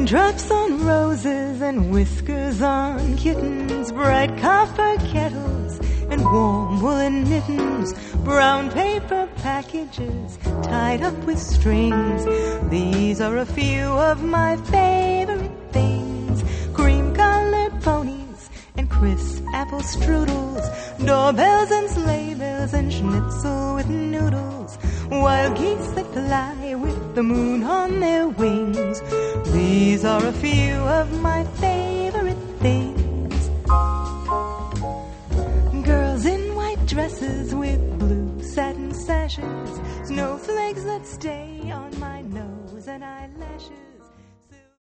Raindrops on roses and whiskers on kittens, bright copper kettles and warm woolen mittens, brown paper packages tied up with strings. These are a few of my favorite things. Cream-colored ponies and crisp apple strudels, doorbells and sleigh bells and schnitzel with noodles, wild geese that fly with the moon on their wings. These are a few of my favorite things. Girls in white dresses with blue satin sashes, snowflakes that stay on my